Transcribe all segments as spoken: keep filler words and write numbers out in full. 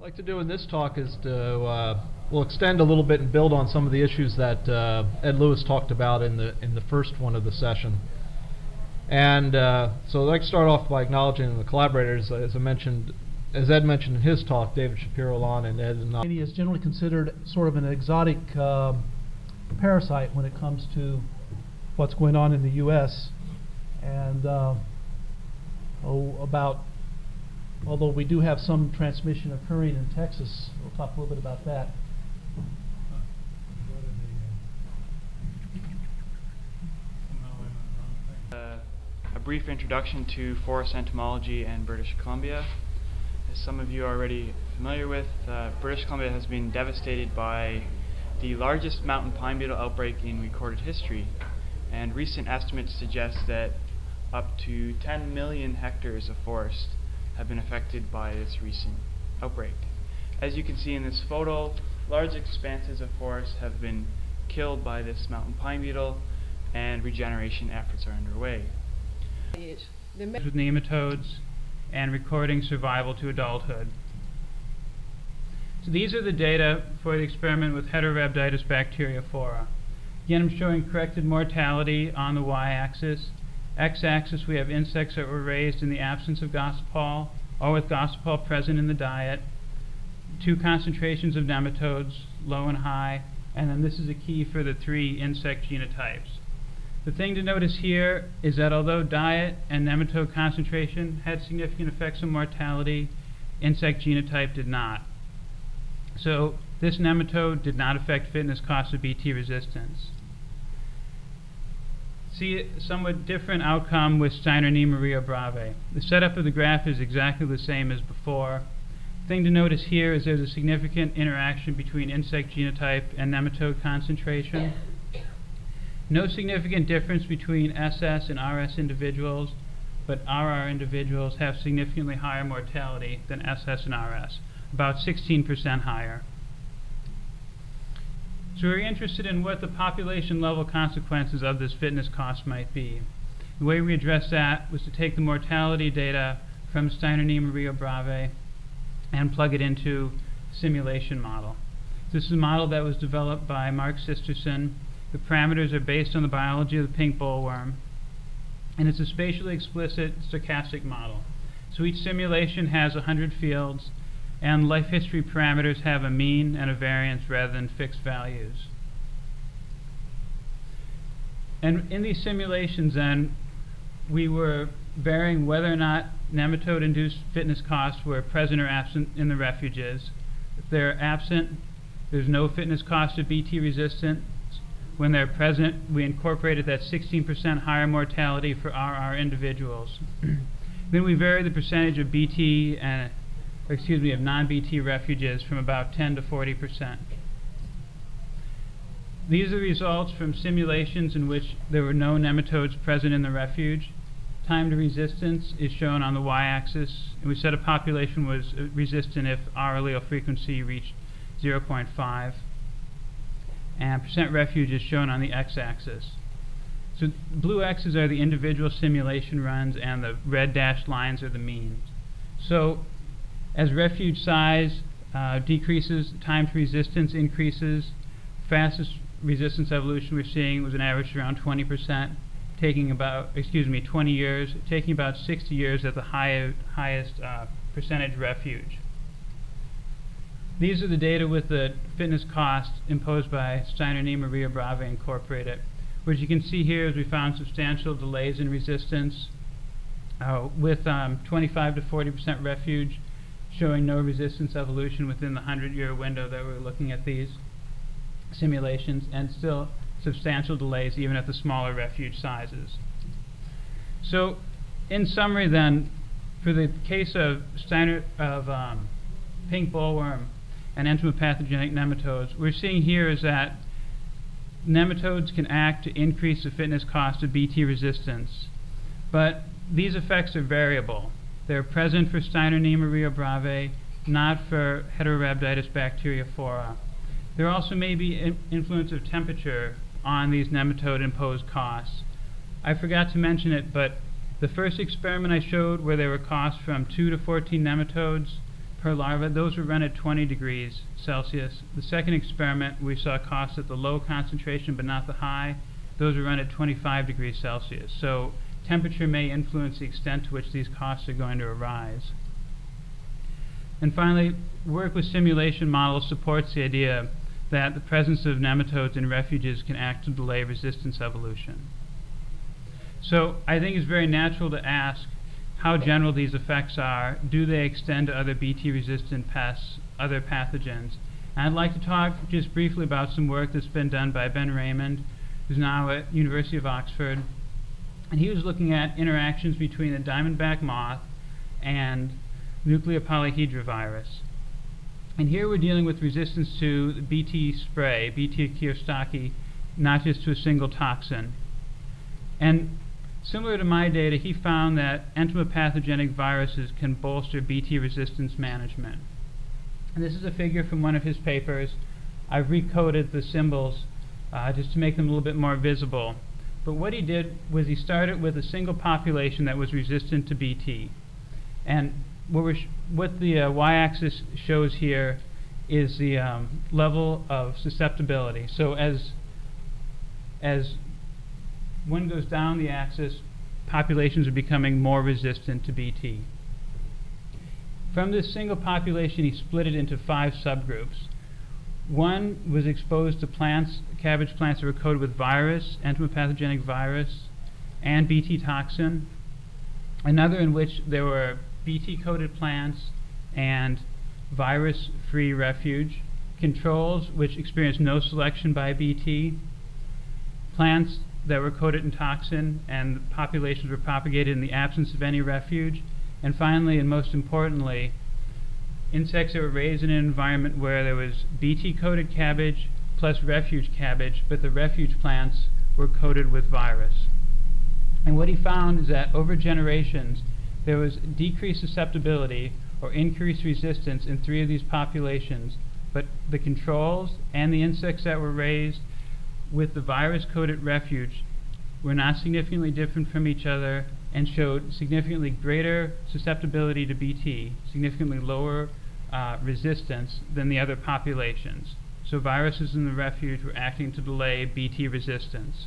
I'd like to do in this talk is to, uh, we'll extend a little bit and build on some of the issues that uh, Ed Lewis talked about in the in the first one of the session. And uh, so I'd like to start off by acknowledging the collaborators, as I mentioned, as Ed mentioned in his talk, David Shapiro-Lon and Ed and I. He is generally considered sort of an exotic uh, parasite when it comes to what's going on in the U S And uh, oh, about although we do have some transmission occurring in Texas, we'll talk a little bit about that. Uh, a brief introduction to forest entomology in British Columbia. As some of you are already familiar with, uh, British Columbia has been devastated by the largest mountain pine beetle outbreak in recorded history, and recent estimates suggest that up to ten million hectares of forest have been affected by this recent outbreak. As you can see in this photo, large expanses of forest have been killed by this mountain pine beetle, and regeneration efforts are underway. With nematodes and recording survival to adulthood. So these are the data for the experiment with Heterorhabditis bacteriophora. Again, I'm showing corrected mortality on the y-axis. X-axis, we have insects that were raised in the absence of gossypol or with gossypol present in the diet. Two concentrations of nematodes, low and high, and then this is a key for the three insect genotypes. The thing to notice here is that although diet and nematode concentration had significant effects on mortality, insect genotype did not. So this nematode did not affect fitness cost of B T resistance. See a somewhat different outcome with Steinernema rheobrave. The setup of the graph is exactly the same as before. The thing to notice here is there's a significant interaction between insect genotype and nematode concentration. No significant difference between S S and R S individuals, but R R individuals have significantly higher mortality than S S and R S, about sixteen percent higher. So we're interested in what the population level consequences of this fitness cost might be. The way we addressed that was to take the mortality data from Steinernema rheobrave and plug it into a simulation model. This is a model that was developed by Mark Sisterson. The parameters are based on the biology of the pink bollworm, and it's a spatially explicit stochastic model. So each simulation has one hundred fields, and life history parameters have a mean and a variance rather than fixed values. And in these simulations then, we were varying whether or not nematode-induced fitness costs were present or absent in the refuges. If they're absent, there's no fitness cost of B T resistance. When they're present, we incorporated that sixteen percent higher mortality for R R individuals. Then we vary the percentage of B T and or excuse me, of non-B T refuges from about ten to forty percent. These are the results from simulations in which there were no nematodes present in the refuge. Time to resistance is shown on the y-axis, and we said a population was resistant if R allele frequency reached zero point five. And percent refuge is shown on the x-axis. So blue X's are the individual simulation runs, and the red dashed lines are the means. So as refuge size uh, decreases, time to resistance increases. Fastest resistance evolution we're seeing was an average around twenty percent, taking about, excuse me, twenty years, taking about sixty years at the high, highest uh, percentage refuge. These are the data with the fitness cost imposed by Steinernema rheobrave Incorporated. What you can see here is we found substantial delays in resistance uh, with um, twenty-five to forty percent refuge, showing no resistance evolution within the hundred-year window that we're looking at these simulations, and still substantial delays even at the smaller refuge sizes. So, in summary then, for the case of Steiner of um, pink bollworm and entomopathogenic nematodes, we're seeing here is that nematodes can act to increase the fitness cost of B T resistance, but these effects are variable. They're present for Steinernema rheobrave, not for Heterorhabditis bacteriophora. There also may be in influence of temperature on these nematode-imposed costs. I forgot to mention it, but the first experiment I showed where there were costs from two to fourteen nematodes, per larva. Those were run at twenty degrees Celsius. The second experiment, we saw costs at the low concentration but not the high. Those were run at twenty-five degrees Celsius. So temperature may influence the extent to which these costs are going to arise. And finally, work with simulation models supports the idea that the presence of nematodes in refuges can act to delay resistance evolution. So I think it's very natural to ask how general these effects are. Do they extend to other B T-resistant pests, other pathogens? And I'd like to talk just briefly about some work that's been done by Ben Raymond, who's now at University of Oxford. And he was looking at interactions between the diamondback moth and nuclear polyhedra virus. And here we're dealing with resistance to the B T spray, B T Kiyosaki, not just to a single toxin. And similar to my data, he found that entomopathogenic viruses can bolster B T resistance management. And this is a figure from one of his papers. I've recoded the symbols uh, just to make them a little bit more visible. But what he did was he started with a single population that was resistant to B T. And what, we're sh what the uh, y-axis shows here is the um, level of susceptibility. So as, as one goes down the axis, populations are becoming more resistant to B T. From this single population, he split it into five subgroups. One was exposed to plants, cabbage plants that were coated with virus, entomopathogenic virus, and B T toxin. Another in which there were B T-coated plants and virus-free refuge. Controls, which experienced no selection by B T. Plants that were coated in toxin, and populations were propagated in the absence of any refuge. And finally, and most importantly, insects that were raised in an environment where there was B T-coated cabbage plus refuge cabbage, but the refuge plants were coated with virus. And what he found is that over generations, there was decreased susceptibility or increased resistance in three of these populations, but the controls and the insects that were raised with the virus-coated refuge were not significantly different from each other and showed significantly greater susceptibility to B T, significantly lower uh, resistance than the other populations. So viruses in the refuge were acting to delay B T resistance.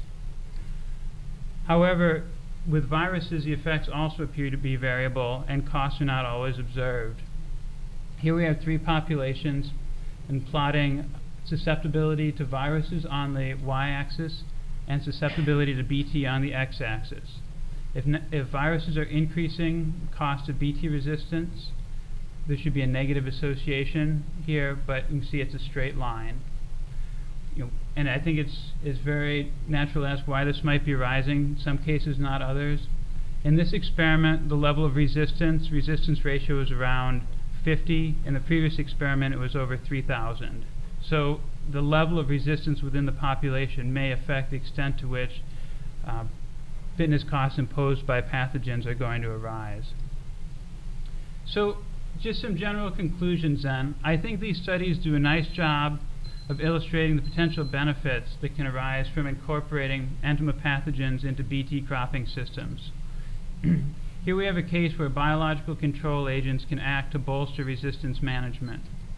However, with viruses, the effects also appear to be variable and costs are not always observed. Here we have three populations and plotting susceptibility to viruses on the y-axis and susceptibility to B T on the x-axis. If, if viruses are increasing cost of B T resistance, there should be a negative association here, but you can see it's a straight line. You know, and I think it's, it's very natural to ask why this might be rising, some cases not others. In this experiment, the level of resistance, resistance ratio is around fifty. In the previous experiment, it was over three thousand. So the level of resistance within the population may affect the extent to which uh, fitness costs imposed by pathogens are going to arise. So just some general conclusions then. I think these studies do a nice job of illustrating the potential benefits that can arise from incorporating entomopathogens into B T cropping systems. Here we have a case where biological control agents can act to bolster resistance management.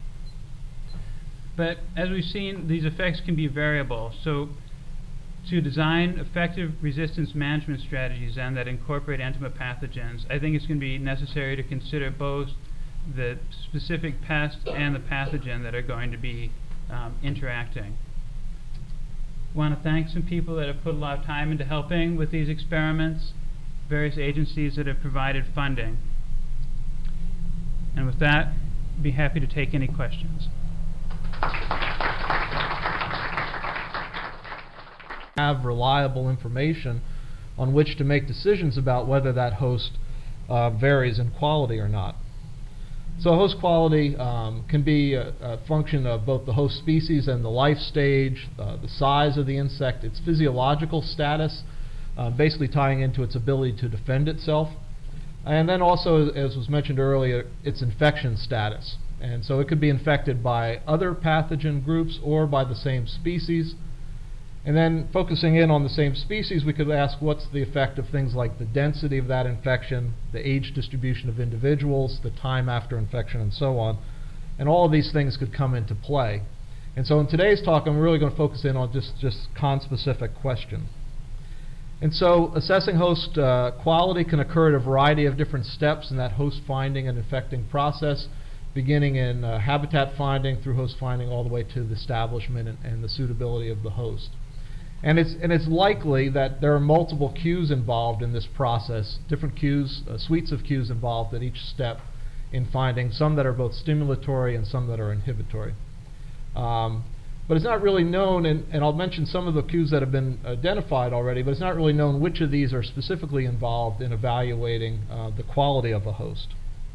But as we've seen, these effects can be variable. So to design effective resistance management strategies then that incorporate entomopathogens, I think it's going to be necessary to consider both the specific pest and the pathogen that are going to be um, interacting. I want to thank some people that have put a lot of time into helping with these experiments, various agencies that have provided funding. And with that, I'd be happy to take any questions. Have reliable information on which to make decisions about whether that host uh, varies in quality or not. So host quality um, can be a, a function of both the host species and the life stage, uh, the size of the insect, its physiological status, uh, basically tying into its ability to defend itself, and then also, as was mentioned earlier, its infection status. And so it could be infected by other pathogen groups or by the same species. And then focusing in on the same species, we could ask what's the effect of things like the density of that infection, the age distribution of individuals, the time after infection, and so on. And all of these things could come into play. And so in today's talk, I'm really going to focus in on just, just con-specific questions. And so assessing host uh, quality can occur at a variety of different steps in that host finding and infecting process, beginning in uh, habitat finding through host finding all the way to the establishment and, and the suitability of the host. And it's, and it's likely that there are multiple cues involved in this process, different cues, uh, suites of cues involved at each step in finding, some that are both stimulatory and some that are inhibitory. Um, but it's not really known, and, and I'll mention some of the cues that have been identified already, but it's not really known which of these are specifically involved in evaluating uh, the quality of a host.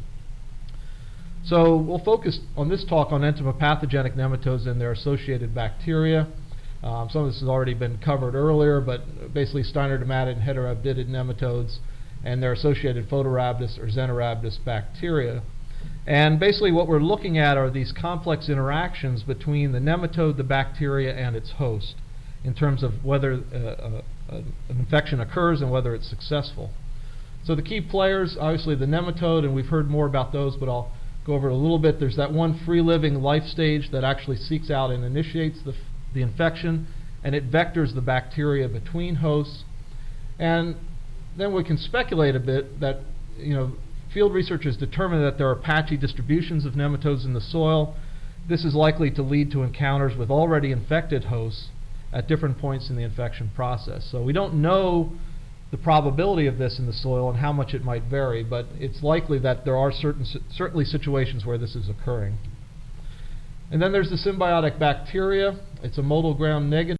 So we'll focus on this talk on entomopathogenic nematodes and their associated bacteria. Um, some of this has already been covered earlier, but basically Steinerdemata and heterorhabditid nematodes and their associated Photorhabdis or Xenarhabdis bacteria. And basically what we're looking at are these complex interactions between the nematode, the bacteria, and its host in terms of whether uh, uh, an infection occurs and whether it's successful. So the key players, obviously the nematode, and we've heard more about those, but I'll go over it a little bit. There's that one free-living life stage that actually seeks out and initiates the, f the infection, and it vectors the bacteria between hosts. And then we can speculate a bit that, you know, field researchers determine that there are patchy distributions of nematodes in the soil. This is likely to lead to encounters with already infected hosts at different points in the infection process. So we don't know the probability of this in the soil and how much it might vary, but it's likely that there are certain, certainly situations where this is occurring. And then there's the symbiotic bacteria. It's a motile ground negative.